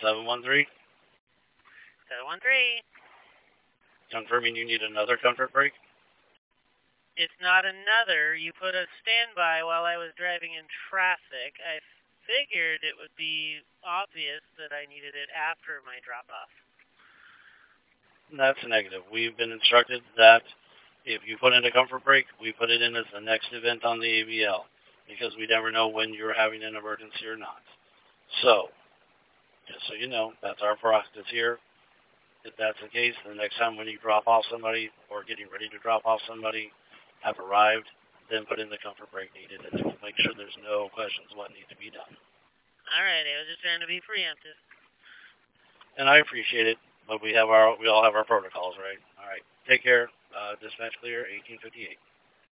713. 713. Confirming you need another comfort brake? It's not another. You put a standby while I was driving in traffic. I figured it would be obvious that I needed it after my drop-off. That's negative. We've been instructed that if you put in a comfort brake, we put it in as the next event on the AVL, because we never know when you're having an emergency or not. So, just so you know, that's our process here. If that's the case, the next time when you drop off somebody or getting ready to drop off somebody, have arrived, then put in the comfort brake needed, and make sure there's no questions what needs to be done. All right, I was just trying to be preemptive. And I appreciate it, but we all have our protocols, right? All right, take care. Dispatch clear, 1858.